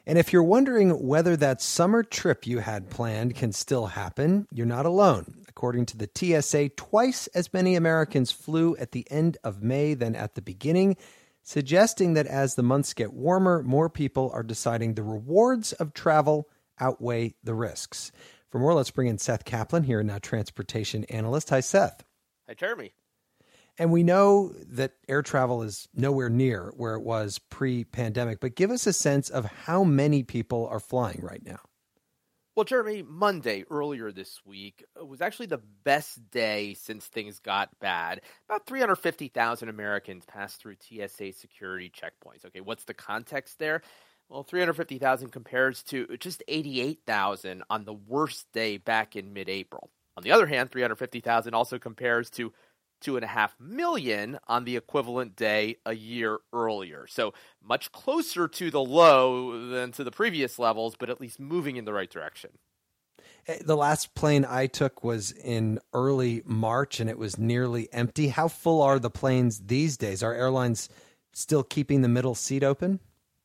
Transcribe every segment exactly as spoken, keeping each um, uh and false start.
And if you're wondering whether that summer trip you had planned can still happen, you're not alone. According to the T S A, twice as many Americans flew at the end of May than at the beginning, suggesting that as the months get warmer, more people are deciding the rewards of travel outweigh the risks. For more, let's bring in Seth Kaplan here, now transportation analyst. Hi, Seth. Hi, Jeremy. And we know that air travel is nowhere near where it was pre-pandemic, but give us a sense of how many people are flying right now. Well, Jeremy, Monday earlier this week was actually the best day since things got bad. About three hundred fifty thousand Americans passed through T S A security checkpoints. Okay, what's the context there? Well, three hundred fifty thousand compares to just eighty-eight thousand on the worst day back in mid-April. On the other hand, three hundred fifty thousand also compares to two and a half million on the equivalent day a year earlier. So much closer to the low than to the previous levels, but at least moving in the right direction. The last plane I took was in early March and it was nearly empty. How full are the planes these days? Are airlines still keeping the middle seat open?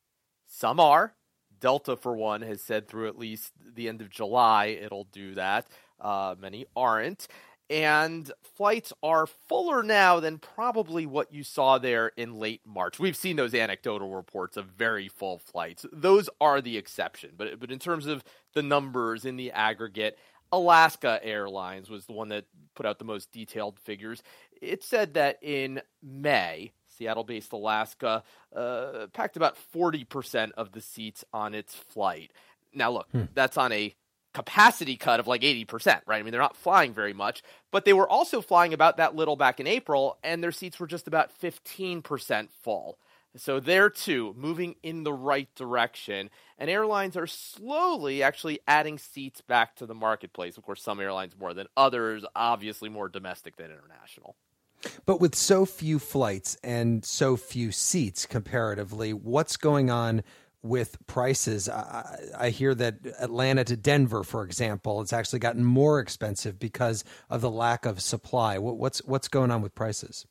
Some are. Delta, for one, has said through at least the end of July it'll do that. Uh, many aren't. And flights are fuller now than probably what you saw there in late March. We've seen those anecdotal reports of very full flights. Those are the exception. But but in terms of the numbers in the aggregate, Alaska Airlines was the one that put out the most detailed figures. It said that in May, Seattle-based Alaska uh, packed about forty percent of the seats on its flight. Now, look, hmm. that's on a capacity cut of like eighty percent, right? I mean, they're not flying very much, but they were also flying about that little back in April, and their seats were just about fifteen percent full. So there too, moving in the right direction, and airlines are slowly actually adding seats back to the marketplace. Of course, some airlines more than others, obviously more domestic than international. But with so few flights and so few seats comparatively, what's going on with prices? I, I hear that Atlanta to Denver, for example, it's actually gotten more expensive because of the lack of supply. What, what's what's going on with prices?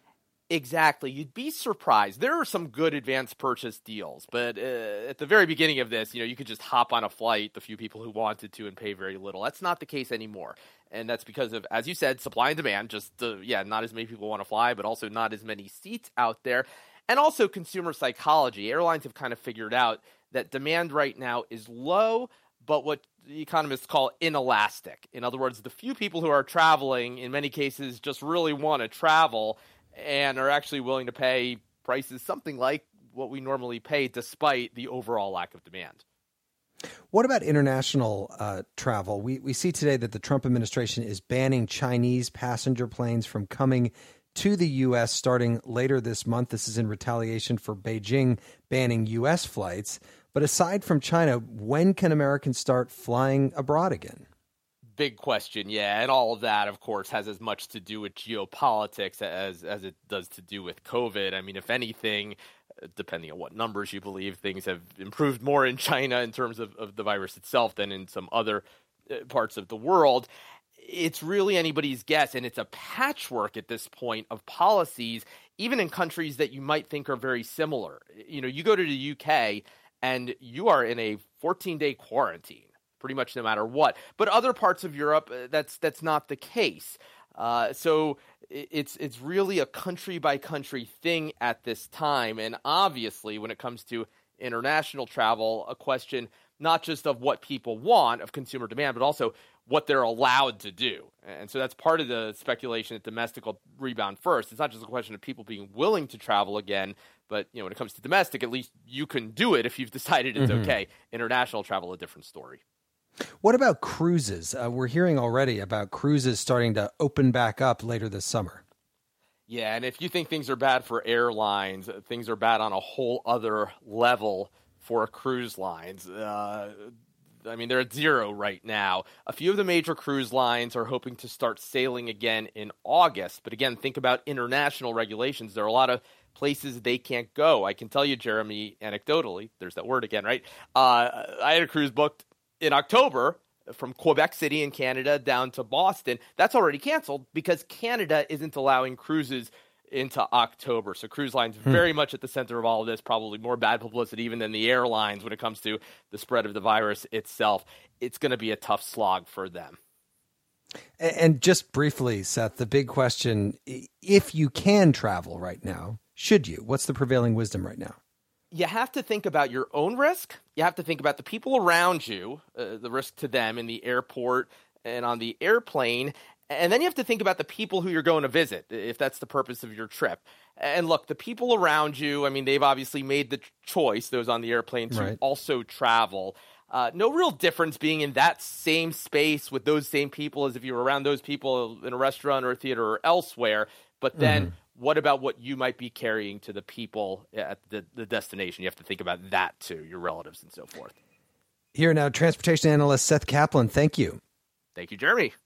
Exactly. You'd be surprised. There are some good advanced purchase deals, but uh, at the very beginning of this, you know, you could just hop on a flight, the few people who wanted to, and pay very little. That's not the case anymore. And that's because of, as you said, supply and demand. Just, uh, yeah, not as many people want to fly, but also not as many seats out there. And also consumer psychology. Airlines have kind of figured out that demand right now is low, but what the economists call inelastic. In other words, the few people who are traveling, in many cases, just really want to travel and are actually willing to pay prices something like what we normally pay despite the overall lack of demand. What about international uh, travel? We we see today that the Trump administration is banning Chinese passenger planes from coming to the U S starting later this month. This is in retaliation for Beijing banning U S flights. But aside from China, when can Americans start flying abroad again? Big question, yeah. And all of that, of course, has as much to do with geopolitics as as it does to do with COVID. I mean, if anything, depending on what numbers you believe, things have improved more in China in terms of, of the virus itself than in some other parts of the world. It's really anybody's guess, and it's a patchwork at this point of policies, even in countries that you might think are very similar. You know, you go to the U K and you are in a fourteen-day quarantine, pretty much no matter what. But other parts of Europe, that's that's not the case. Uh, so it's it's really a country-by-country thing at this time. And obviously, when it comes to international travel, a question not just of what people want, of consumer demand, but also what they're allowed to do. And so that's part of the speculation that domestic will rebound first. It's not just a question of people being willing to travel again, but you know, when it comes to domestic, at least you can do it if you've decided it's mm-hmm. okay. International travel, a different story. What about cruises? Uh, we're hearing already about cruises starting to open back up later this summer. Yeah, and if you think things are bad for airlines, things are bad on a whole other level for cruise lines. Uh, I mean, they're at zero right now. A few of the major cruise lines are hoping to start sailing again in August. But again, think about international regulations. There are a lot of places they can't go. I can tell you, Jeremy, anecdotally, there's that word again, right? Uh, I had a cruise booked in October from Quebec City in Canada down to Boston. That's already canceled because Canada isn't allowing cruises into October. So cruise lines hmm. very much at the center of all of this, probably more bad publicity even than the airlines when it comes to the spread of the virus itself. It's going to be a tough slog for them. And just briefly, Seth, the big question, if you can travel right now, should you? What's the prevailing wisdom right now? You have to think about your own risk. You have to think about the people around you, uh, the risk to them in the airport and on the airplane. And then you have to think about the people who you're going to visit, if that's the purpose of your trip. And look, the people around you, I mean, they've obviously made the choice, those on the airplane, to right. also travel. Uh, no real difference being in that same space with those same people as if you were around those people in a restaurant or a theater or elsewhere. But then mm-hmm. what about what you might be carrying to the people at the, the destination? You have to think about that too, your relatives and so forth. Here now, transportation analyst Seth Kaplan. Thank you. Thank you, Jeremy.